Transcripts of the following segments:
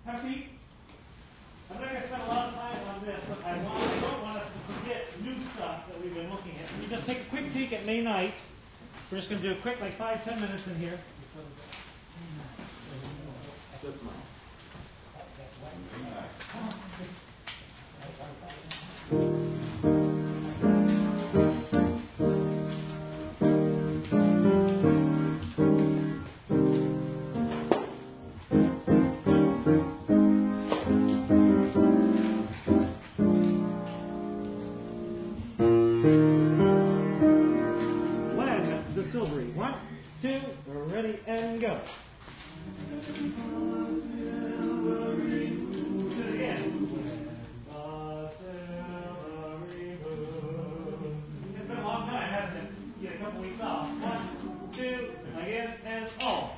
Have a seat. I'm not going to spend a lot of time on this, but I don't want us to forget new stuff that we've been looking at. So we just take a quick peek at May night. We're just going to do a quick, like 5-10 minutes in here. Silvery. 1, 2, we're ready and go. Do it again. It's been a long time, hasn't it? Get a couple weeks off. 1, 2, again, and all.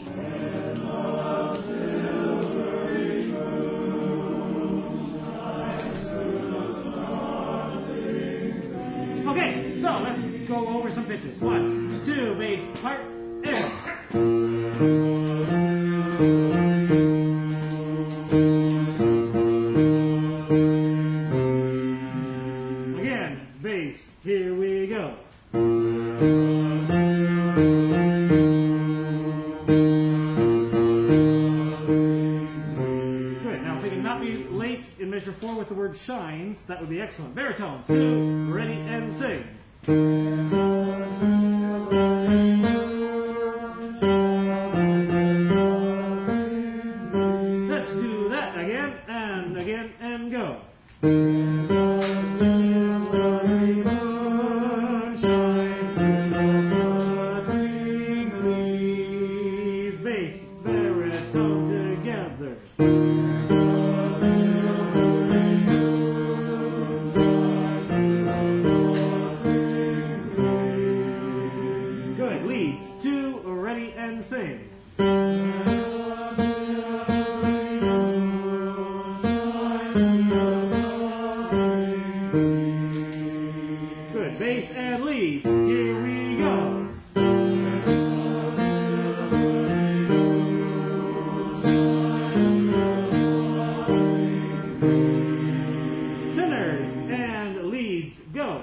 Okay, so let's go over some pitches. 1, 2, bass, part, and. Again, bass, here we go. Good, now if we can not be late in measure 4 with the word shines, that would be excellent. Baritones, 2, ready and sing. Let's do that again, and go. Bass, baritone together. Good, leads, 2, ready and sing. Good, bass and leads, here we go. Tenors and leads, go.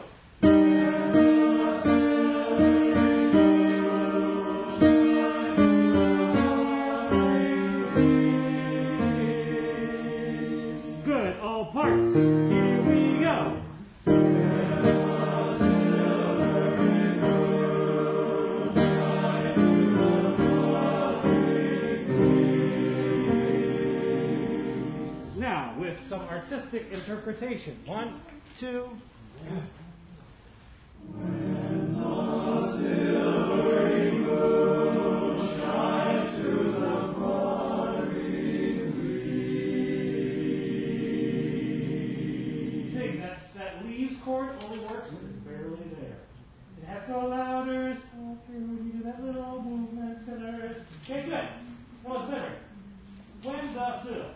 Good, all parts, here we go. Now, with some artistic interpretation. 1, 2. When the silvery moon shines through the fluttering leaves. See, that leaves chord only works barely there. It has to go louder, softer, you do that little movement, centers. Okay, good. No, it's better. When the silvery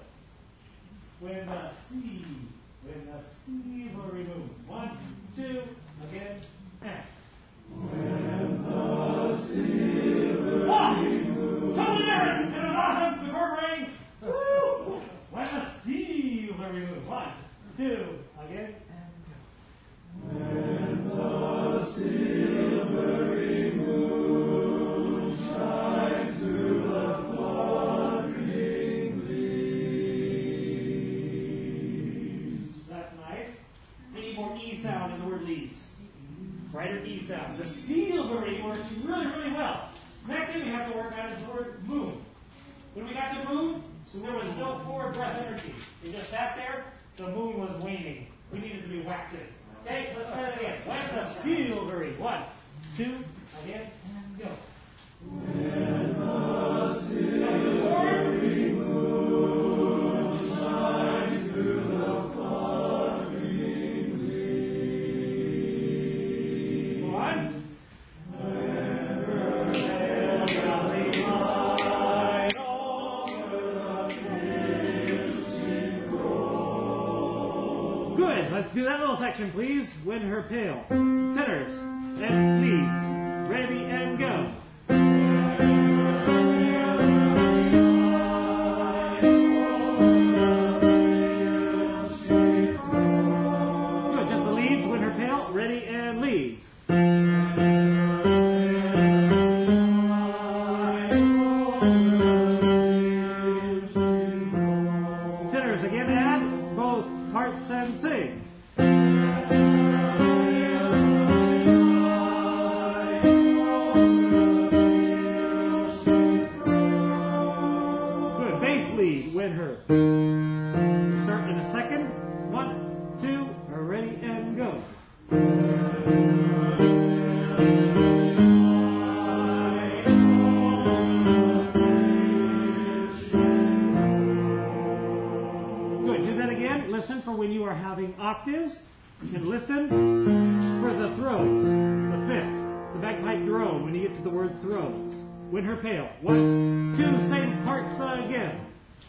moon. 1, 2, again, and. When the silvery moon. Totally different. It was awesome. The chord rang. Woo! When the silvery moon. 1, 2, again, and go. When the silvery moon shines through the fluttering leaves. That's nice. We need more E sound in the word leaves. Brighter E sound. The silvery works really, really well. Next thing we have to work on is the word moon. When we got to moon, so there was no forward breath energy. We just sat there, the moon was waning. We needed to be waxing. Okay, let's try that again. When the silvery. 1, 2, again, and go. When the silvery moon shines through the fluttering leaves. 1. Good. Let's do that little section, please. When her pale. Tenors and leads. Ready and go. and her. Start in a second. 1, 2, ready and go. Good. Do that again. Listen for when you are having octaves. You can listen for the throws. The fifth, the bagpipe drone when you get to the word throws. Win her pail. 1, 2, same parts again.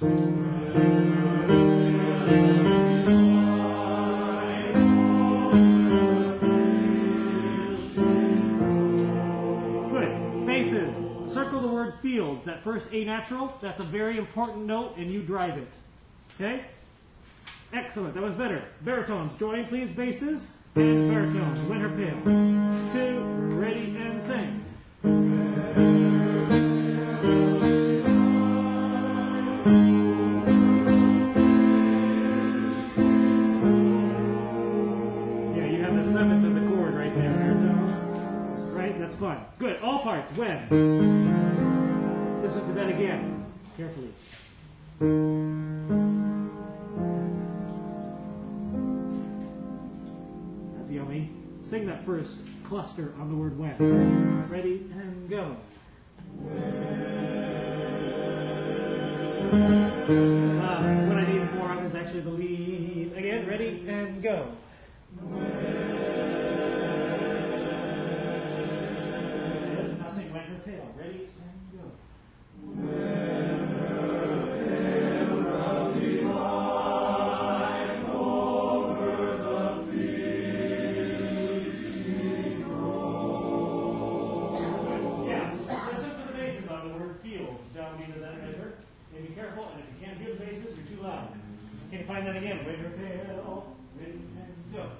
Good. Basses. Circle the word fields. That first A natural, that's a very important note, and you drive it. Okay? Excellent. That was better. Baritones. Join, please. Basses and baritones. Win her pail. 2, ready, and sing. Fun. Good. All parts. When? Listen to that again. Carefully. That's yummy. Sing that first cluster on the word when. Ready and go. When I needed more, I was actually the lead. Again. Ready and go. Ready and go. Yeah, listen for the basses on the word fields down into that measure. And be careful, and if you can't hear the basses, you're too loud. Can you find that again? Ready and go.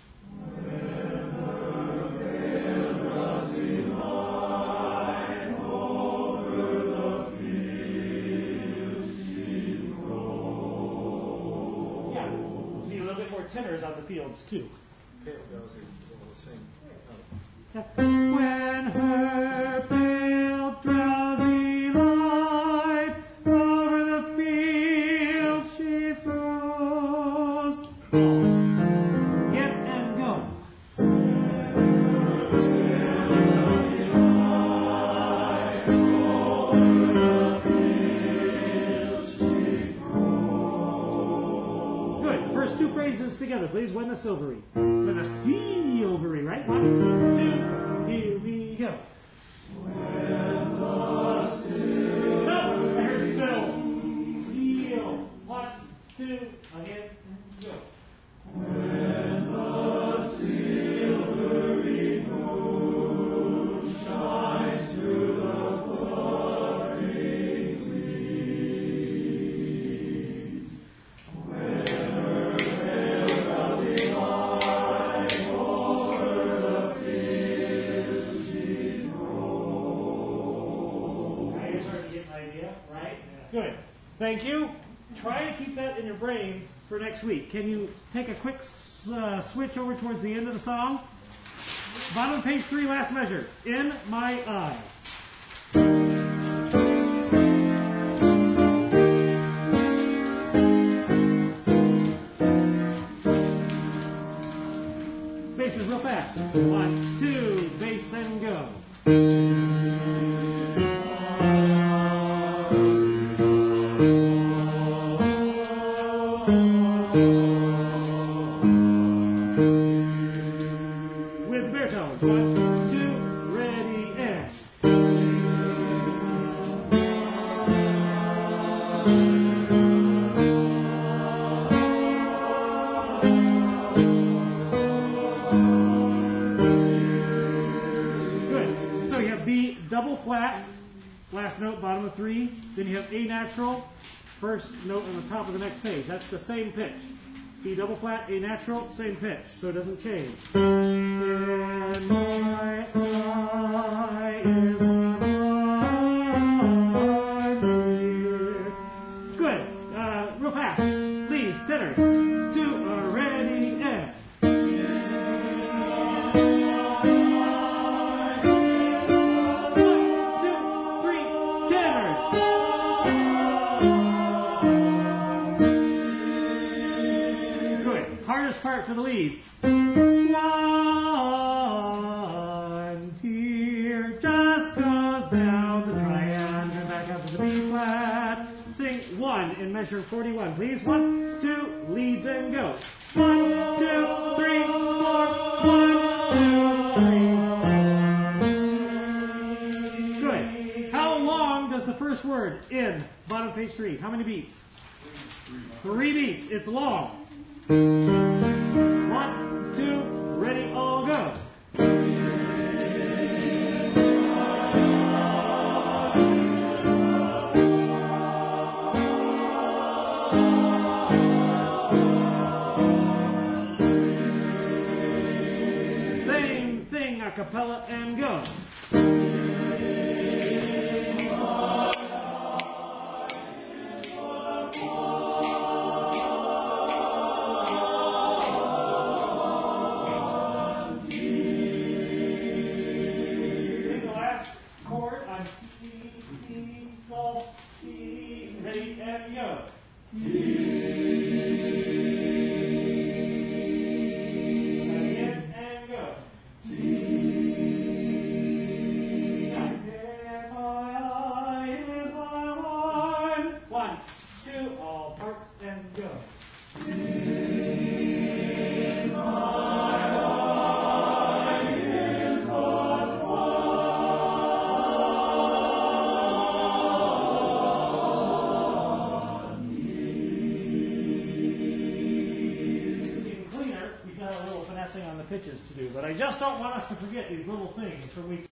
Tenors on the fields too. When her pale drowsy light over the field she throws, get and go. Good. First two phrases together, please. When the silvery. When the silvery, right? 1, 2, here we go. When the silvery. No, I heard so. Seal. 1, 2, again, and go. When the silvery moon shines through the fluttering leaves. When her pale drowsy light over the fields she throws. Now you're starting to get an idea, right? Yeah. Good. Thank you. Try and keep that in your brains for next week. Can you take a quick switch over towards the end of the song? Bottom of page 3, last measure. In my eye. Basses real fast. 1, 2, bass and go. With baritones. 1, 2, ready, and. Good. So you have B double flat, last note, bottom of 3. Then you have A natural, first note on the top of the next page. That's the same pitch. B double flat, A natural, same pitch, so it doesn't change. In my eye is my dear. Good. Real fast. Leads, tenors. 2, ready, and. 1, 2, 3, tenors. beats. One tear just goes down the triad and back up to the B flat. Sing 1 in measure 41, please. 1, 2, leads and go. 1, 2, 3, 4. 1, 2, 3. Good. How long does the first word in bottom of page 3? How many beats? 3 beats. It's long. 1, 2, ready, all go. Same thing, a cappella and go. Ready and go. Again and go. My eye is my wine. 1, 2, all parts and go. On the pitches to do, but I just don't want us to forget these little things from week